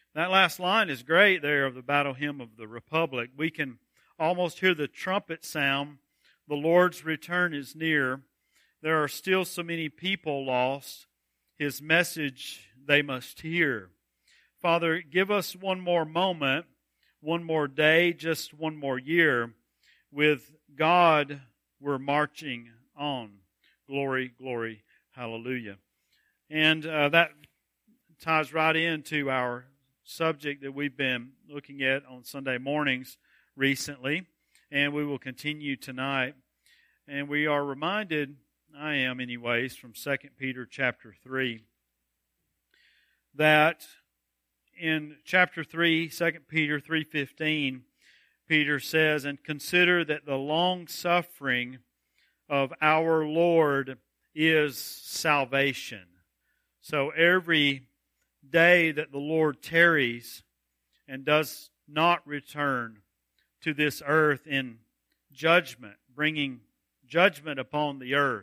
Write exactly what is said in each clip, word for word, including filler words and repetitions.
That last line is great there of the Battle Hymn of the Republic. We can almost hear the trumpet sound. The Lord's return is near. There are still so many people lost. His message they must hear. Father, give us one more moment, one more day, just one more year. With God, we're marching on. Glory, glory, hallelujah. And uh, that ties right into our subject that we've been looking at on Sunday mornings recently, and we will continue tonight. And we are reminded, I am anyways, from Second Peter chapter three, that in chapter three, Second Peter three fifteen, Peter says, "And consider that the long suffering of our Lord is salvation." So every day that the Lord tarries and does not return to this earth in judgment, bringing judgment upon the earth,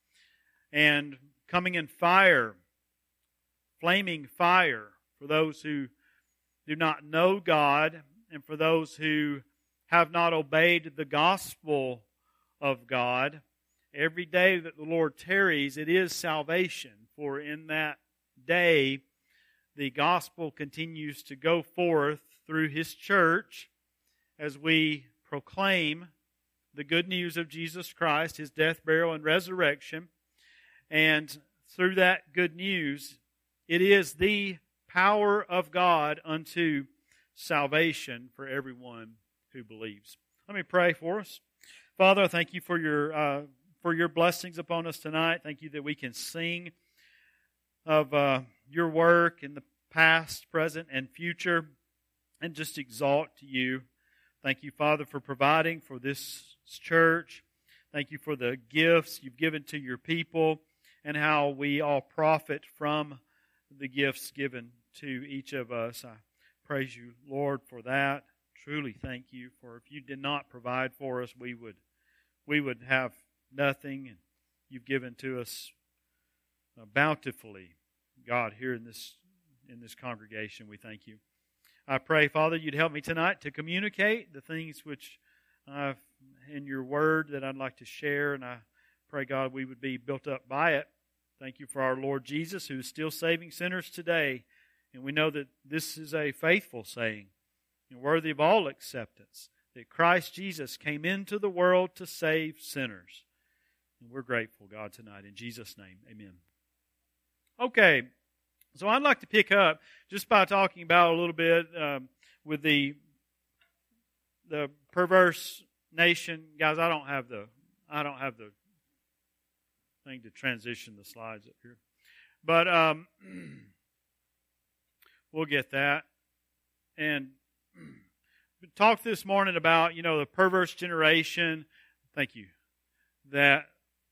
and coming in fire, flaming fire for those who do not know God and for those who have not obeyed the gospel of God. Every day that the Lord tarries, it is salvation. For in that day, the gospel continues to go forth through His church as we proclaim the good news of Jesus Christ, His death, burial, and resurrection. And through that good news, it is the power of God unto salvation for everyone who believes. Let me pray for us. Father, I thank You for Your uh, for Your blessings upon us tonight. Thank You that we can sing of uh, Your work in the past, present, and future, and just exalt to You. Thank You, Father, for providing for this church. Thank You for the gifts You've given to Your people and how we all profit from the gifts given to each of us. I praise You, Lord, for that. Truly thank You, for if You did not provide for us, we would we would have nothing, and You've given to us uh, bountifully. God, here in this in this congregation, we thank You. I pray, Father, You'd help me tonight to communicate the things which uh, in Your Word that I'd like to share, and I pray, God, we would be built up by it. Thank You for our Lord Jesus, who is still saving sinners today, and we know that this is a faithful saying and worthy of all acceptance, that Christ Jesus came into the world to save sinners. And we're grateful, God, tonight. In Jesus' name, amen. Okay, so I'd like to pick up just by talking about a little bit um, with the the perverse nation. Guys, I don't have the I don't have the thing to transition the slides up here, but um, we'll get that. And talk this morning about, you know, the perverse generation. Thank you. That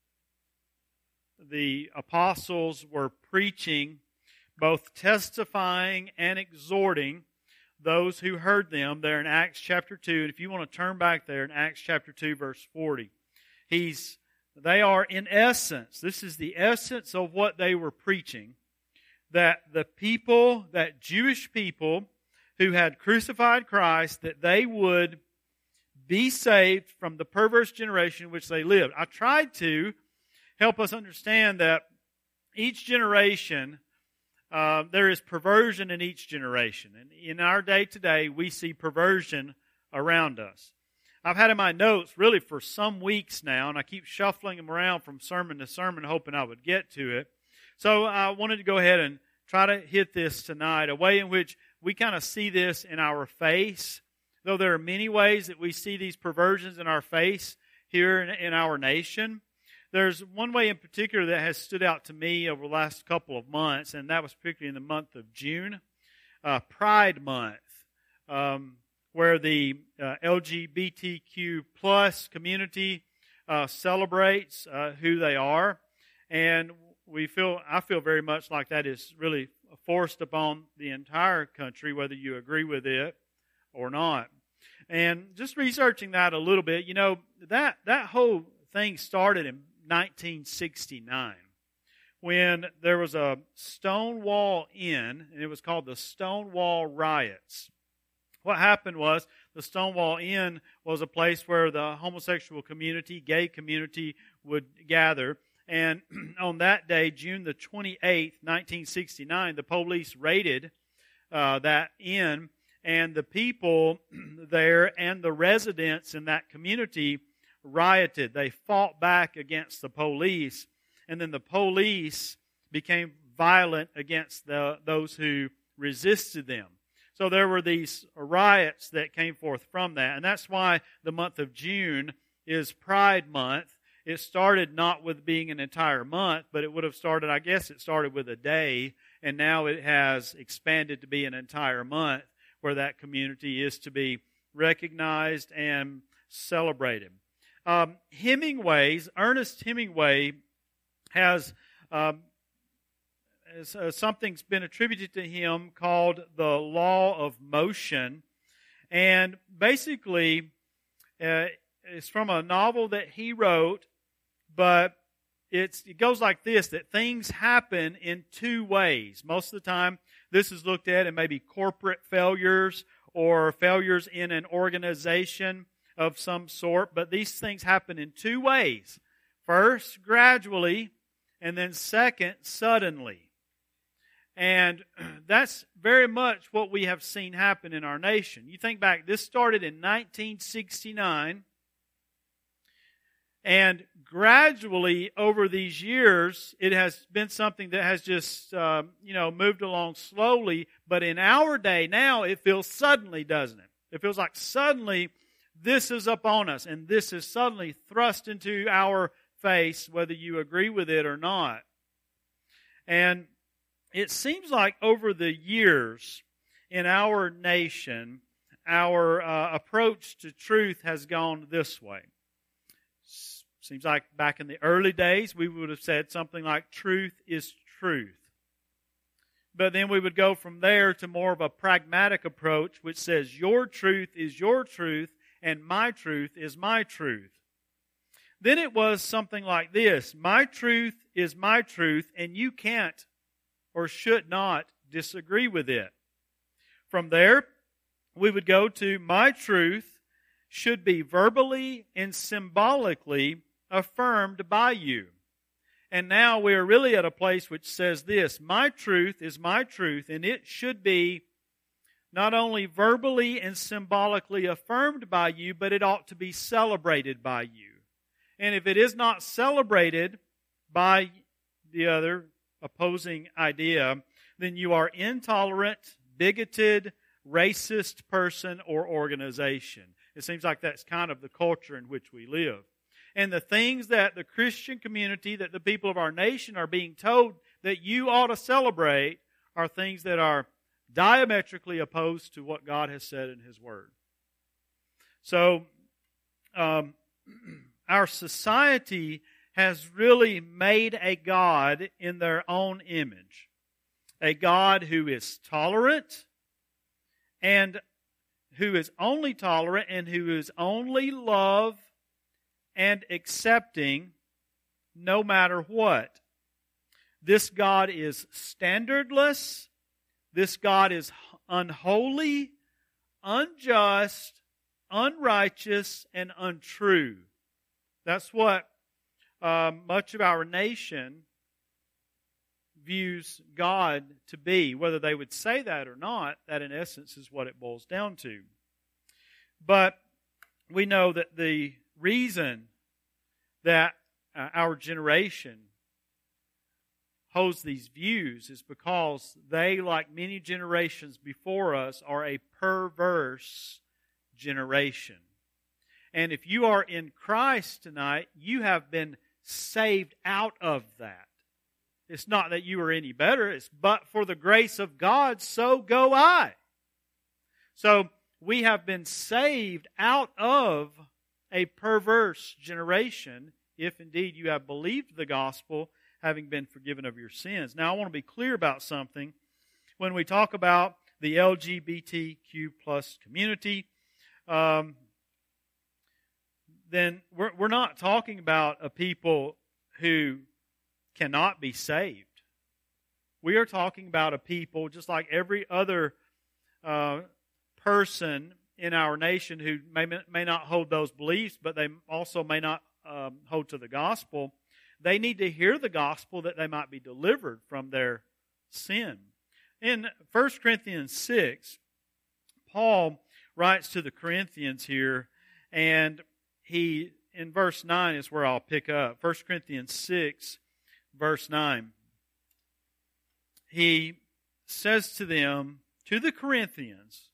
the apostles were preaching, both testifying and exhorting those who heard them there in Acts chapter two. And if you want to turn back there in Acts chapter two, verse forty, he's they are in essence, this is the essence of what they were preaching, that the people, that Jewish people who had crucified Christ, that they would be saved from the perverse generation in which they lived. I tried to help us understand that each generation, uh, there is perversion in each generation. And in our day today, we see perversion around us. I've had in my notes really for some weeks now, and I keep shuffling them around from sermon to sermon, hoping I would get to it. So I wanted to go ahead and try to hit this tonight, a way in which we kind of see this in our face, though there are many ways that we see these perversions in our face here in, in our nation. There's one way in particular that has stood out to me over the last couple of months, and that was particularly in the month of June, uh, Pride Month, um, where the uh, L G B T Q plus community uh, celebrates uh, who they are, and we feel I feel very much like that is really forced upon the entire country, whether you agree with it or not. And just researching that a little bit, you know, that that whole thing started in nineteen sixty-nine when there was a Stonewall Inn, and it was called the Stonewall Riots. What happened was the Stonewall Inn was a place where the homosexual community, gay community would gather. And on that day, June the twenty-eighth, nineteen sixty-nine, the police raided uh, that inn, and the people there and the residents in that community rioted. They fought back against the police, and then the police became violent against the, those who resisted them. So there were these riots that came forth from that, and that's why the month of June is Pride Month. It started not with being an entire month, but it would have started, I guess it started with a day, and now it has expanded to be an entire month where that community is to be recognized and celebrated. Um, Hemingway's, Ernest Hemingway has um, uh, something's been attributed to him called the law of motion, and basically uh, it's from a novel that he wrote, but it's, it goes like this, that things happen in two ways. Most of the time, this is looked at in maybe corporate failures or failures in an organization of some sort, but these things happen in two ways. First, gradually, and then second, suddenly. And that's very much what we have seen happen in our nation. You think back, this started in nineteen sixty-nine, and gradually over these years, it has been something that has just, um, you know, moved along slowly. But in our day now, it feels suddenly, doesn't it? It feels like suddenly this is upon us, and this is suddenly thrust into our face, whether you agree with it or not. And it seems like over the years in our nation, our uh, approach to truth has gone this way. Seems like back in the early days, we would have said something like, truth is truth. But then we would go from there to more of a pragmatic approach, which says, your truth is your truth, and my truth is my truth. Then it was something like this, my truth is my truth, and you can't or should not disagree with it. From there, we would go to my truth should be verbally and symbolically affirmed by you. And now we are really at a place which says this, my truth is my truth, and it should be not only verbally and symbolically affirmed by you, but it ought to be celebrated by you. And if it is not celebrated by the other opposing idea, then you are intolerant, bigoted, racist person or organization. It seems like that's kind of the culture in which we live. And the things that the Christian community, that the people of our nation are being told that you ought to celebrate are things that are diametrically opposed to what God has said in His Word. So, um, our society has really made a God in their own image. A God who is tolerant and who is only tolerant and who is only love and accepting no matter what. This God is standardless. This God is unholy, unjust, unrighteous, and untrue. That's what uh, much of our nation views God to be. Whether they would say that or not, that in essence is what it boils down to. But we know that the reason that uh, our generation holds these views is because they, like many generations before us, are a perverse generation. And if you are in Christ tonight, you have been saved out of that. It's not that you are any better, it's but for the grace of God, so go I. So we have been saved out of a perverse generation, if indeed you have believed the gospel, having been forgiven of your sins. Now I want to be clear about something. When we talk about the L G B T Q plus community, um, then we're, we're not talking about a people who cannot be saved. We are talking about a people just like every other uh, person in our nation who may, may not hold those beliefs, but they also may not um, hold to the gospel. They need to hear the gospel that they might be delivered from their sin. In First Corinthians six, Paul writes to the Corinthians here, and he, in verse nine is where I'll pick up. First Corinthians six, verse nine. He says to them, to the Corinthians,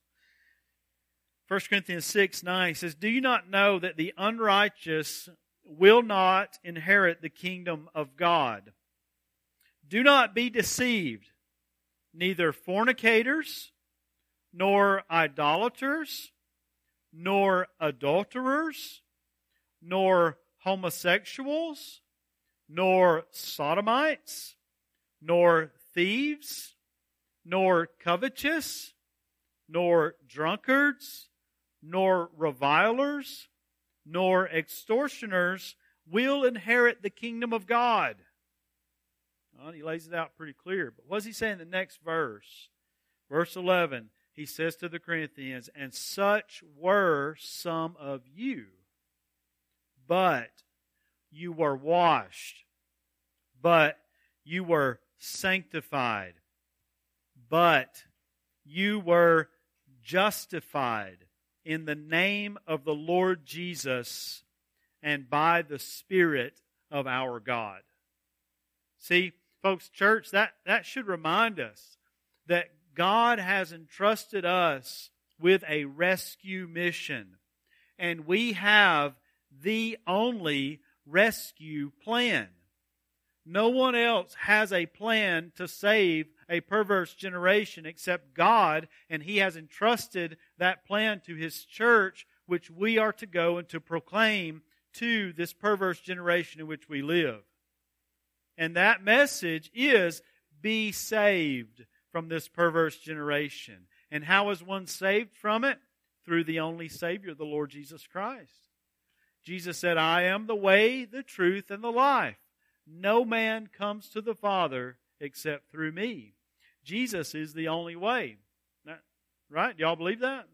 First Corinthians six, nine, he says, "Do you not know that the unrighteous will not inherit the kingdom of God? Do not be deceived. Neither fornicators, nor idolaters, nor adulterers, nor homosexuals, nor sodomites, nor thieves, nor covetous, nor drunkards, nor revilers, nor extortioners will inherit the kingdom of God." Well, he lays it out pretty clear. But what does he say in the next verse? Verse eleven, he says to the Corinthians, "And such were some of you, but you were washed, but you were sanctified, but you were justified in the name of the Lord Jesus and by the Spirit of our God." See, folks, church, that, that should remind us that God has entrusted us with a rescue mission. And we have the only rescue plan. No one else has a plan to save a perverse generation except God, and He has entrusted that plan to His church, which we are to go and to proclaim to this perverse generation in which we live. And that message is, be saved from this perverse generation. And how is one saved from it? Through the only Savior, the Lord Jesus Christ. Jesus said, "I am the way, the truth, and the life. No man comes to the Father except through me." Jesus is the only way. Right? Do y'all believe that?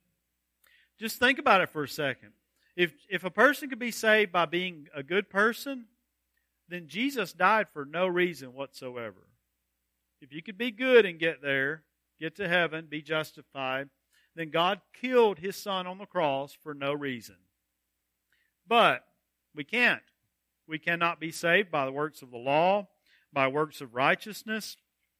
Just think about it for a second. If, if a person could be saved by being a good person, then Jesus died for no reason whatsoever. If you could be good and get there, get to heaven, be justified, then God killed His Son on the cross for no reason. But we can't. We cannot be saved by the works of the law, by works of righteousness.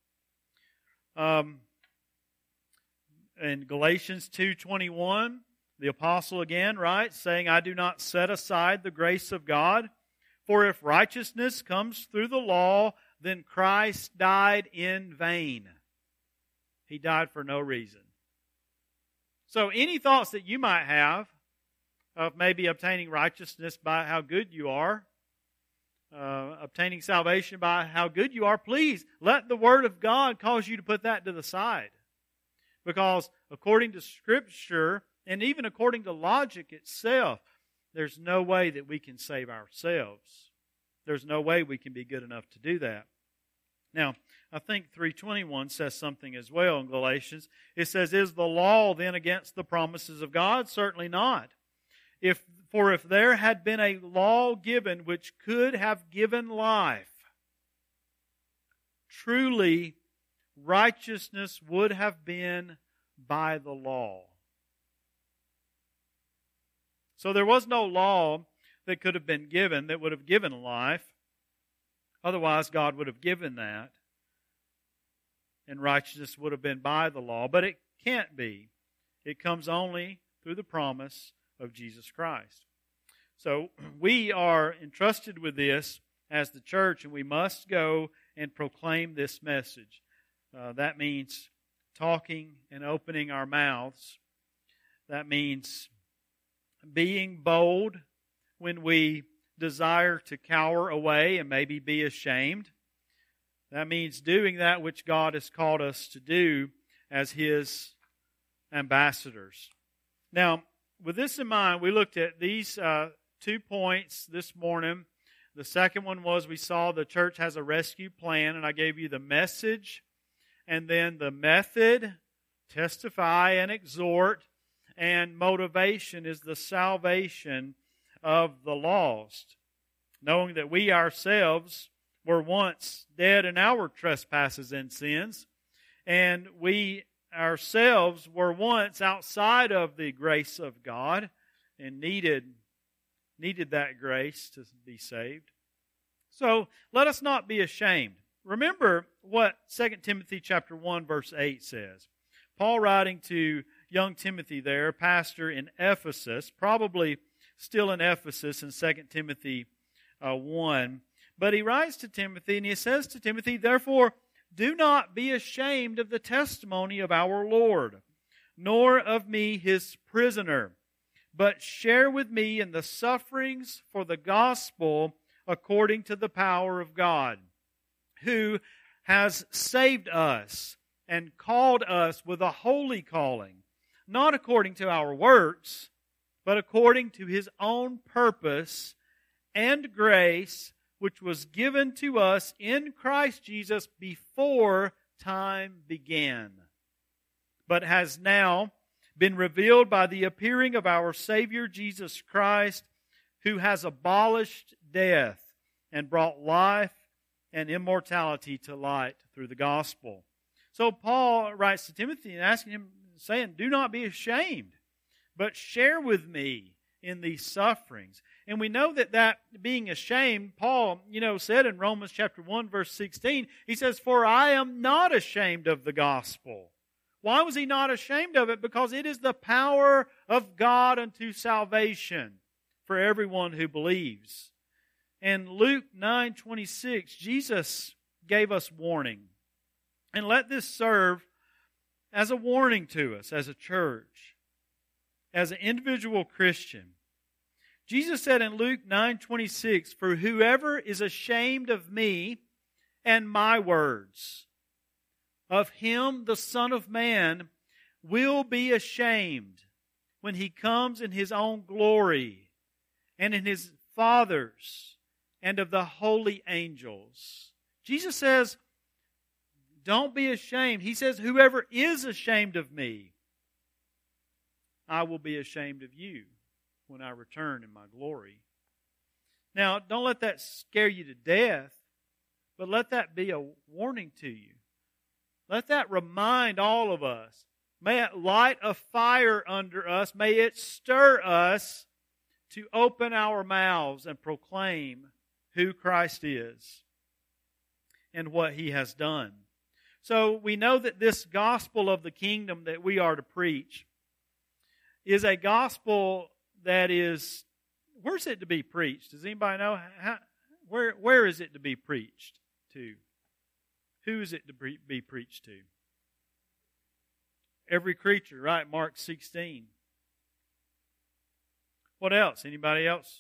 Um, in Galatians two twenty-one, the apostle again writes, saying, "I do not set aside the grace of God. For if righteousness comes through the law, then Christ died in vain." He died for no reason. So any thoughts that you might have of maybe obtaining righteousness by how good you are, uh, obtaining salvation by how good you are, please let the Word of God cause you to put that to the side. Because according to Scripture, and even according to logic itself, there's no way that we can save ourselves. There's no way we can be good enough to do that. Now, I think three twenty-one says something as well in Galatians. It says, "Is the law then against the promises of God? Certainly not. If, for if there had been a law given which could have given life, truly righteousness would have been by the law." So there was no law that could have been given that would have given life. Otherwise, God would have given that. And righteousness would have been by the law. But it can't be. It comes only through the promise of Jesus Christ. So we are entrusted with this as the church, and we must go and proclaim this message. Uh, that means talking and opening our mouths. That means being bold when we desire to cower away and maybe be ashamed. That means doing that which God has called us to do as His ambassadors. Now, with this in mind, we looked at these uh, two points this morning The second one was we saw the church has a rescue plan, and I gave you the message, and then the method, testify and exhort, and motivation is the salvation of the lost, knowing that we ourselves were once dead in our trespasses and sins, and we ourselves were once outside of the grace of God and needed needed that grace to be saved. So let us not be ashamed. Remember what Second Timothy chapter one verse eight says. Paul writing to young Timothy there, pastor in Ephesus, probably still in Ephesus in Second Timothy uh, one. But he writes to Timothy and he says to Timothy, "Therefore, do not be ashamed of the testimony of our Lord, nor of me his prisoner, but share with me in the sufferings for the gospel according to the power of God, who has saved us and called us with a holy calling, not according to our works, but according to His own purpose and grace, which was given to us in Christ Jesus before time began, but has now been revealed by the appearing of our Savior Jesus Christ, who has abolished death and brought life and immortality to light through the gospel." So Paul writes to Timothy and asking him, saying, "Do not be ashamed, but share with me in these sufferings." And we know that that being ashamed, Paul, you know, said in Romans chapter one, verse sixteen, he says, "For I am not ashamed of the gospel." Why was he not ashamed of it? Because it is the power of God unto salvation for everyone who believes. In Luke nine twenty-six, Jesus gave us warning. And let this serve as a warning to us as a church, as an individual Christian. Jesus said in Luke nine twenty-six, "For whoever is ashamed of me and my words, of him the Son of Man will be ashamed when He comes in His own glory and in His Father's and of the holy angels." Jesus says, don't be ashamed. He says, whoever is ashamed of me, I will be ashamed of you when I return in my glory. Now, don't let that scare you to death, but let that be a warning to you. Let that remind all of us. May it light a fire under us. May it stir us to open our mouths and proclaim who Christ is and what He has done. So we know that this gospel of the kingdom that we are to preach is a gospel that is, where's it to be preached? Does anybody know? How, where, where is it to be preached to? Who is it to be preached to? Every creature, right? Mark sixteen. What else? Anybody else?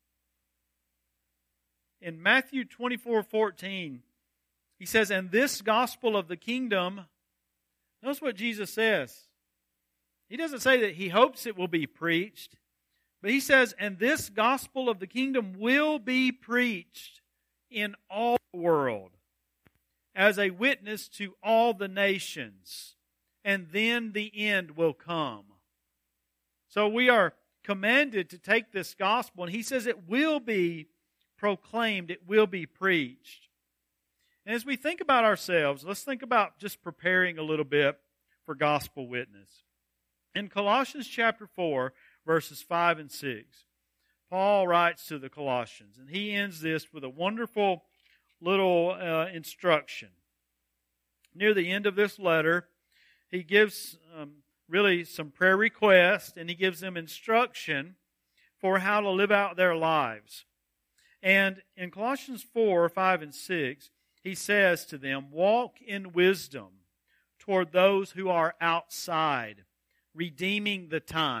In Matthew twenty-four fourteen, He says, "And this gospel of the kingdom," notice what Jesus says. He doesn't say that He hopes it will be preached, but He says, "And this gospel of the kingdom will be preached in all the world as a witness to all the nations, and then the end will come." So we are commanded to take this gospel, and He says it will be proclaimed, it will be preached. And as we think about ourselves, let's think about just preparing a little bit for gospel witness. In Colossians chapter four, verses five and six, Paul writes to the Colossians, and he ends this with a wonderful little uh, instruction. Near the end of this letter, he gives um, really some prayer requests, and he gives them instruction for how to live out their lives. And in Colossians four, five, and six, he says to them, "Walk in wisdom toward those who are outside, redeeming the time."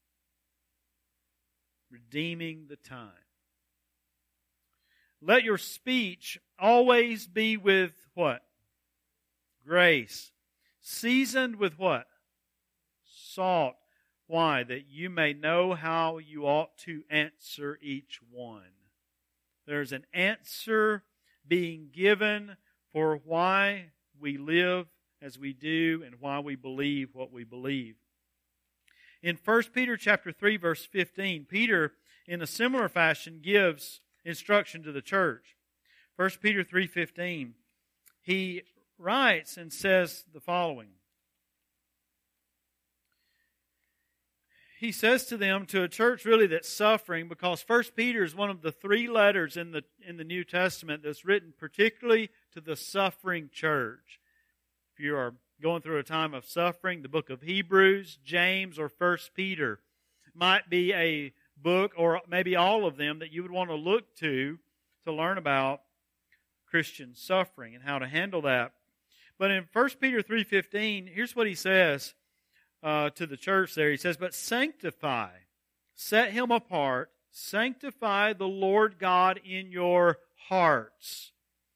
Redeeming the time. "Let your speech always be with" what? "Grace, seasoned with" what? "Salt." Why? "That you may know how you ought to answer each one." There's an answer being given for why we live as we do and why we believe what we believe. In First Peter chapter three, verse fifteen, Peter, in a similar fashion, gives instruction to the church. First Peter three fifteen, he writes and says the following. He says to them, to a church really that's suffering, because First Peter is one of the three letters in the in the New Testament that's written particularly to the suffering church. If you are going through a time of suffering, the book of Hebrews, James, or First Peter might be a book, or maybe all of them, that you would want to look to to learn about Christian suffering and how to handle that. But in First Peter three fifteen, here's what he says uh, to the church there. He says, "But sanctify, set him apart, sanctify the Lord God in your hearts,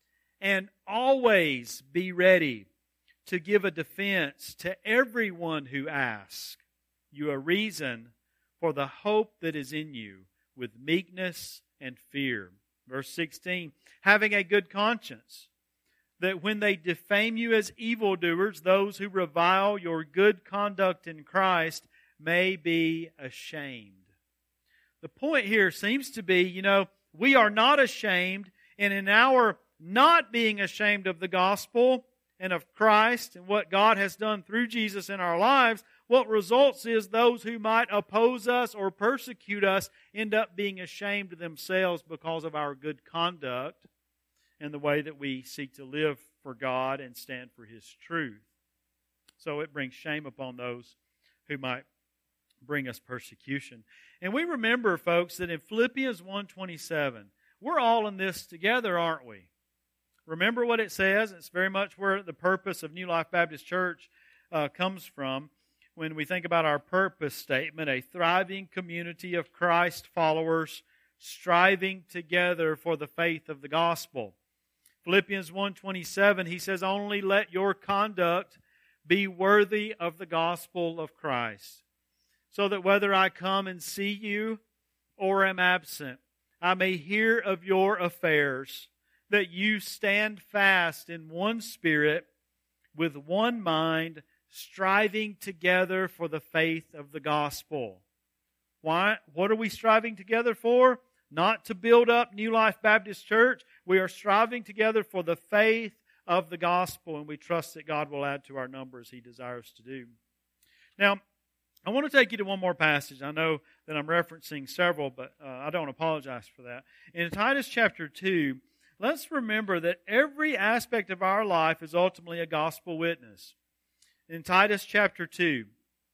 and always be ready to give a defense to everyone who asks you a reason for the hope that is in you with meekness and fear." Verse sixteen, "Having a good conscience, that when they defame you as evildoers, those who revile your good conduct in Christ may be ashamed." The point here seems to be, you know, we are not ashamed, and in our not being ashamed of the gospel and of Christ and what God has done through Jesus in our lives, what results is those who might oppose us or persecute us end up being ashamed themselves because of our good conduct and the way that we seek to live for God and stand for His truth. So it brings shame upon those who might bring us persecution. And we remember, folks, that in Philippians one twenty-seven, we're all in this together, aren't we? Remember what it says? It's very much where the purpose of New Life Baptist Church uh, comes from when we think about our purpose statement, a thriving community of Christ followers striving together for the faith of the gospel. Philippians one twenty-seven, he says, "Only let your conduct be worthy of the gospel of Christ, so that whether I come and see you or am absent, I may hear of your affairs, that you stand fast in one spirit, with one mind, striving together for the faith of the gospel." Why? What are we striving together for? Not to build up New Life Baptist Church. We are striving together for the faith of the gospel, and we trust that God will add to our number as He desires to do. Now, I want to take you to one more passage. I know that I'm referencing several, but uh, I don't apologize for that. In Titus chapter two, let's remember that every aspect of our life is ultimately a gospel witness. In Titus chapter two.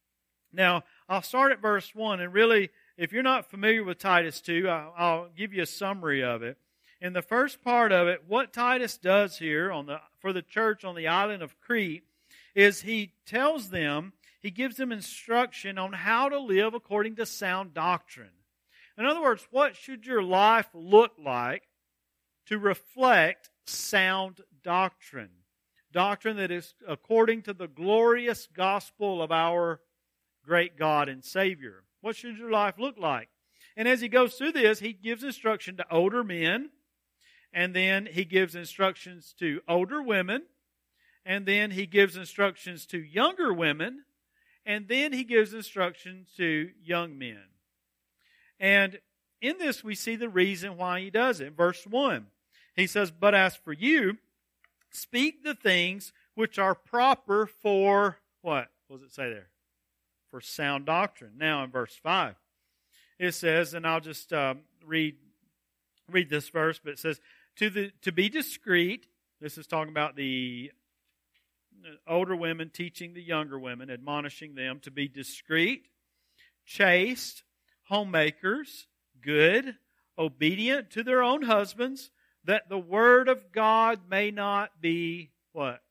Now, I'll start at verse one, and really, if you're not familiar with Titus two, I'll give you a summary of it. In the first part of it, what Titus does here on the for the church on the island of Crete is he tells them, he gives them instruction on how to live according to sound doctrine. In other words, what should your life look like to reflect sound doctrine? Doctrine that is according to the glorious gospel of our great God and Savior. What should your life look like? And as he goes through this, he gives instruction to older men, and then he gives instructions to older women, and then he gives instructions to younger women, and then he gives instructions to young men. And in this we see the reason why he does it. Verse one, he says, "But as for you, speak the things which are proper for," what? What does it say there? For sound doctrine. Now in verse five, it says, and I'll just uh, read read this verse, but it says, to the to be discreet. This is talking about the older women teaching the younger women, admonishing them to be discreet, chaste, homemakers, good, obedient to their own husbands, that the word of God may not be, what?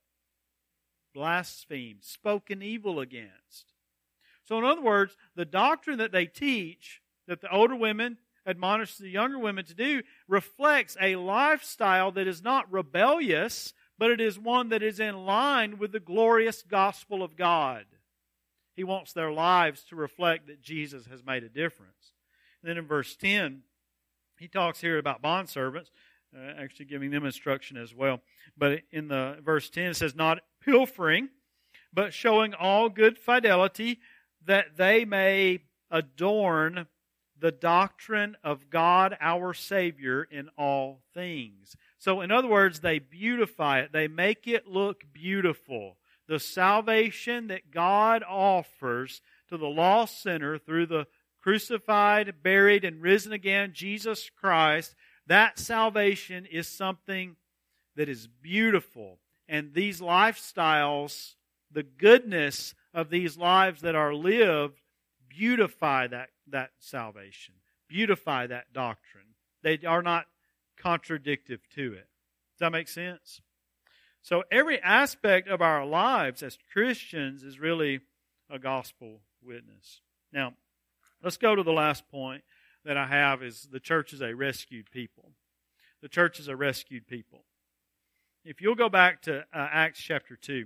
Blasphemed, spoken evil against. So in other words, the doctrine that they teach, that the older women admonish the younger women to do, reflects a lifestyle that is not rebellious, but it is one that is in line with the glorious gospel of God. He wants their lives to reflect that Jesus has made a difference. And then in verse ten, he talks here about bondservants, uh, actually giving them instruction as well. But in the verse ten, it says, not pilfering, but showing all good fidelity, that they may adorn the doctrine of God our Savior in all things. So in other words, they beautify it. They make it look beautiful. The salvation that God offers to the lost sinner through the crucified, buried, and risen again Jesus Christ, that salvation is something that is beautiful. And these lifestyles, the goodness of these lives that are lived, beautify that, that salvation, beautify that doctrine. They are not contradictive to it. Does that make sense? So every aspect of our lives as Christians is really a gospel witness. Now, let's go to the last point that I have is the church is a rescued people. The church is a rescued people. If you'll go back to uh, Acts chapter two.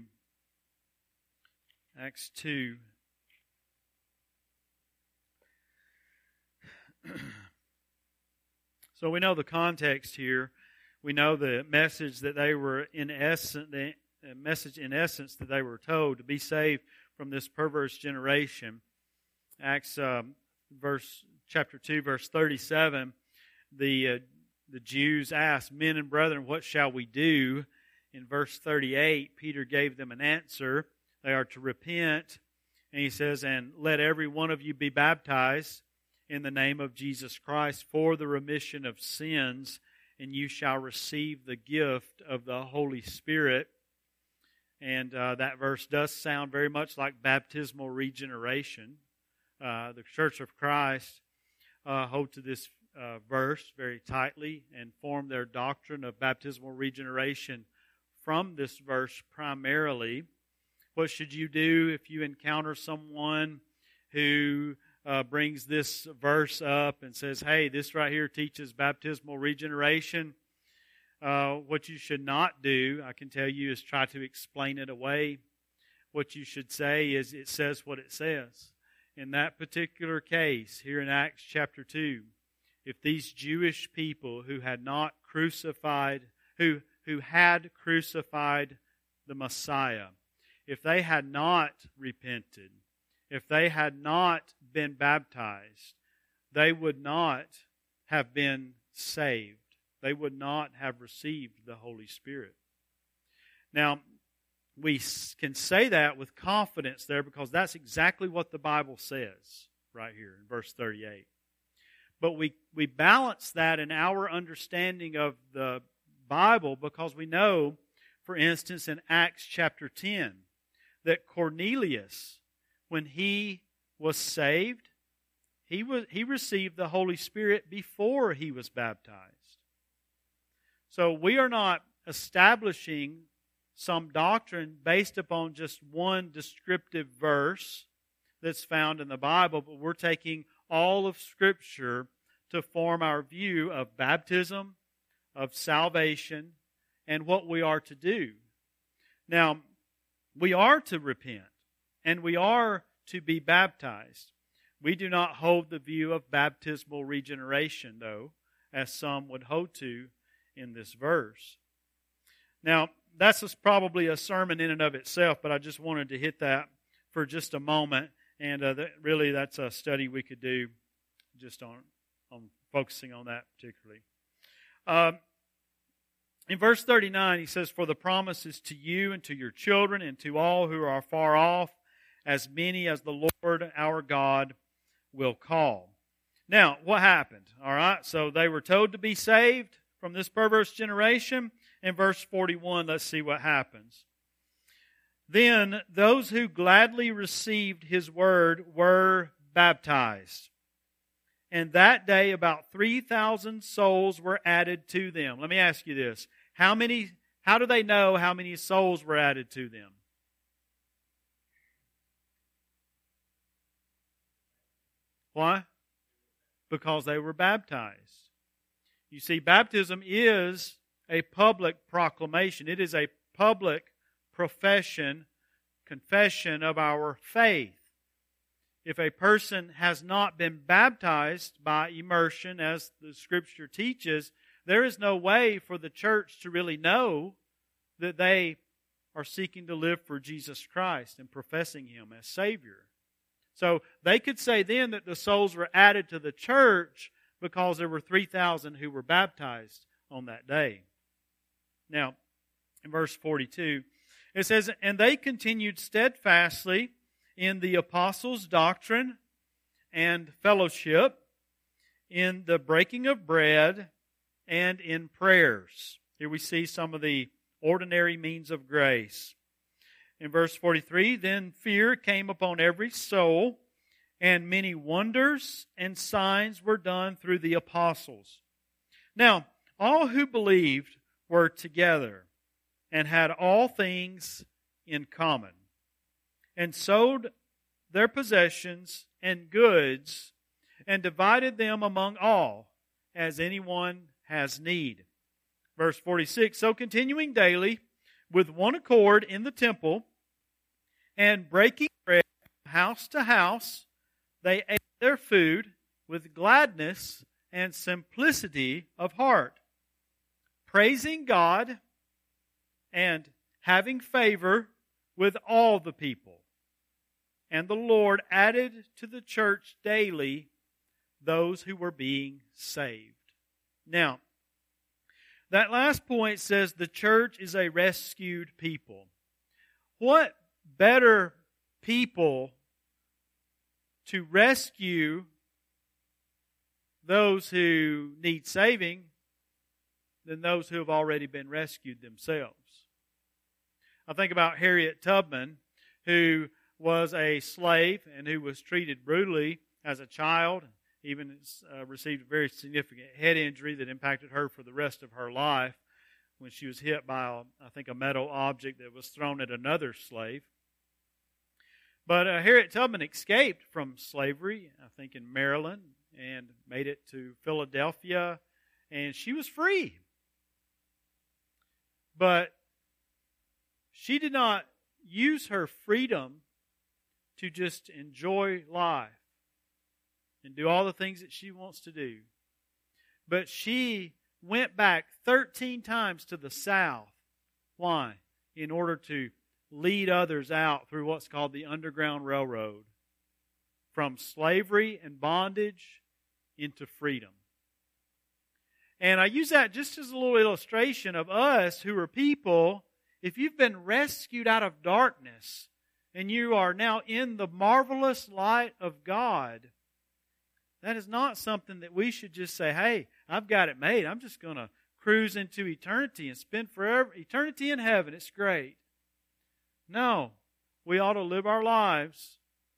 Acts two. So we know the context here. We know the message that they were in essence, the message in essence that they were told to be saved from this perverse generation. Acts um, verse chapter two, verse thirty-seven. The uh, the Jews asked, "Men and brethren, what shall we do?" In verse thirty-eight, Peter gave them an answer. They are to repent, and he says, "And let every one of you be baptized in the name of Jesus Christ for the remission of sins, and you shall receive the gift of the Holy Spirit." And uh, that verse does sound very much like baptismal regeneration. Uh, the Church of Christ uh, hold to this uh, verse very tightly and form their doctrine of baptismal regeneration from this verse primarily. What should you do if you encounter someone who uh, brings this verse up and says, hey, this right here teaches baptismal regeneration? Uh, what you should not do, I can tell you, is try to explain it away. What you should say is it says what it says. In that particular case, here in Acts chapter two, if these Jewish people who had not crucified, who, who had crucified the Messiah, if they had not repented, if they had not been baptized, they would not have been saved. They would not have received the Holy Spirit. Now, we can say that with confidence there because that's exactly what the Bible says right here in verse thirty-eight. But we, we balance that in our understanding of the Bible because we know, for instance, in Acts chapter ten, that Cornelius, when he was saved, he was he received the Holy Spirit before he was baptized. So we are not establishing some doctrine based upon just one descriptive verse that's found in the Bible, but we're taking all of Scripture to form our view of baptism, of salvation, and what we are to do. Now, we are to repent, and we are to be baptized. We do not hold the view of baptismal regeneration, though, as some would hold to in this verse. Now, that's probably a sermon in and of itself, but I just wanted to hit that for just a moment, and uh, that, really that's a study we could do just on, on focusing on that particularly. Um, in verse thirty-nine, he says, "For the promise is to you and to your children and to all who are far off, as many as the Lord our God will call." Now, what happened? All right, so they were told to be saved from this perverse generation. In verse forty-one, let's see what happens. "Then those who gladly received his word were baptized. And that day about three thousand souls were added to them." Let me ask you this. How many, how do they know how many souls were added to them? Why? Because they were baptized. You see, baptism is a public proclamation. It is a public profession, confession of our faith. if a person has not been baptized by immersion, as the Scripture teaches, there is no way for the church to really know that they are seeking to live for Jesus Christ and professing Him as Savior. So they could say then that the souls were added to the church because there were three thousand who were baptized on that day. Now, in verse forty-two, it says, "And they continued steadfastly in the apostles' doctrine and fellowship, in the breaking of bread, and in prayers." Here we see some of the ordinary means of grace. In verse forty-three, "Then fear came upon every soul, and many wonders and signs were done through the apostles." Now, all who believed were together and had all things in common, and sold their possessions and goods, and divided them among all, as anyone has need. Verse forty-six, "So continuing daily with one accord in the temple, and breaking bread house to house, they ate their food with gladness and simplicity of heart, praising God and having favor with all the people. And the Lord added to the church daily those who were being saved." Now, that last point says the church is a rescued people. What better people to rescue those who need saving than those who have already been rescued themselves? I think about Harriet Tubman, who was a slave and who was treated brutally as a child, even uh, received a very significant head injury that impacted her for the rest of her life when she was hit by, a, I think, a metal object that was thrown at another slave. But uh, Harriet Tubman escaped from slavery, I think in Maryland, and made it to Philadelphia, and she was free. But she did not use her freedom to just enjoy life and do all the things that she wants to do. But she went back thirteen times to the South. Why? In order to lead others out through what's called the Underground Railroad, from slavery and bondage into freedom. And I use that just as a little illustration of us who are people. If you've been rescued out of darkness and you are now in the marvelous light of God, that is not something that we should just say, "Hey, I've got it made. I'm just going to cruise into eternity and spend forever eternity in heaven. It's great." No, we ought to live our lives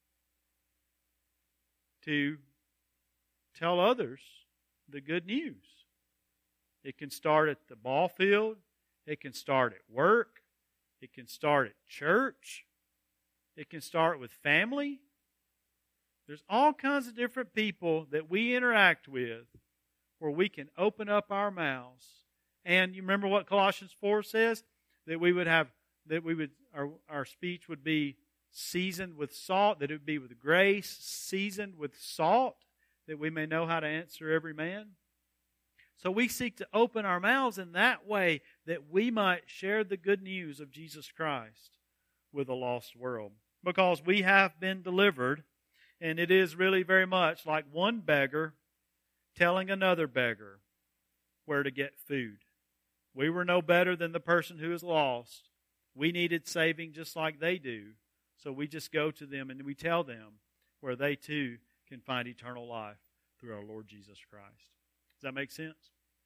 to tell others the good news. It can start at the ball field. It can start at work. It can start at church. It can start with family. There's all kinds of different people that we interact with where we can open up our mouths. And you remember what Colossians four says? That we would have, that we would, our, our speech would be seasoned with salt, that it would be with grace, seasoned with salt, that we may know how to answer every man. So we seek to open our mouths in that way that we might share the good news of Jesus Christ with a lost world. Because we have been delivered, and it is really very much like one beggar telling another beggar where to get food. We were no better than the person who is lost. We needed saving just like they do. So we just go to them and we tell them where they too can find eternal life through our Lord Jesus Christ. Does that make sense?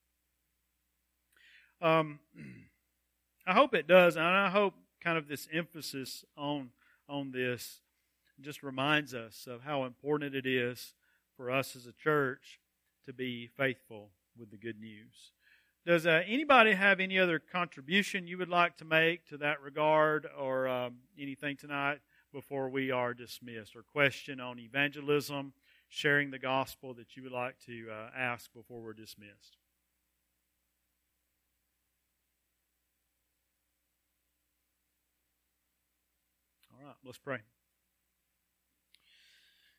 Um, I hope it does, and I hope kind of this emphasis on on this just reminds us of how important it is for us as a church to be faithful with the good news. Does uh, anybody have any other contribution you would like to make to that regard, or um, anything tonight before we are dismissed, or question on evangelism, sharing the gospel that you would like to uh, ask before we're dismissed? All right, let's pray.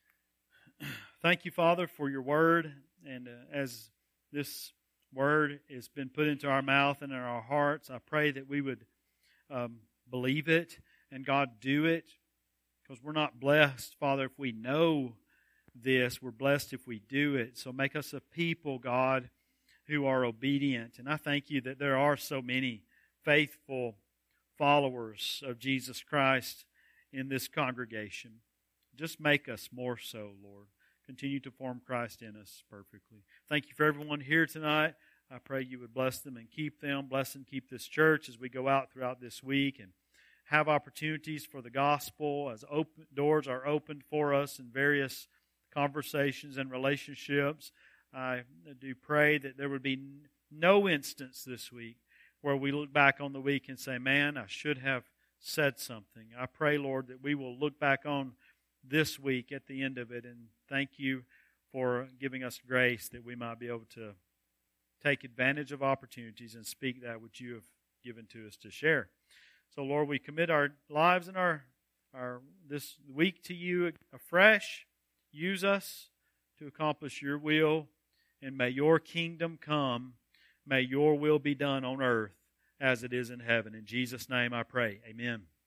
Thank you, Father, for your word. And uh, as this word has been put into our mouth and in our hearts, I pray that we would um, believe it and, God, do it. Because we're not blessed, Father, if we know this. We're blessed if we do it. So make us a people, God, who are obedient. And I thank you that there are so many faithful followers of Jesus Christ in this congregation. Just make us more so, Lord. Continue to form Christ in us perfectly. Thank you for everyone here tonight. I pray you would bless them and keep them. Bless and keep this church as we go out throughout this week and have opportunities for the gospel as open doors are opened for us in various conversations and relationships. I do pray that there would be no instance this week where we look back on the week and say, man, I should have said something. I pray, Lord, that we will look back on this week at the end of it and thank you for giving us grace that we might be able to take advantage of opportunities and speak that which you have given to us to share. So, Lord, we commit our lives and our, our this week to you afresh. Use us to accomplish your will, and may your kingdom come. May your will be done on earth as it is in heaven. In Jesus' name I pray. Amen.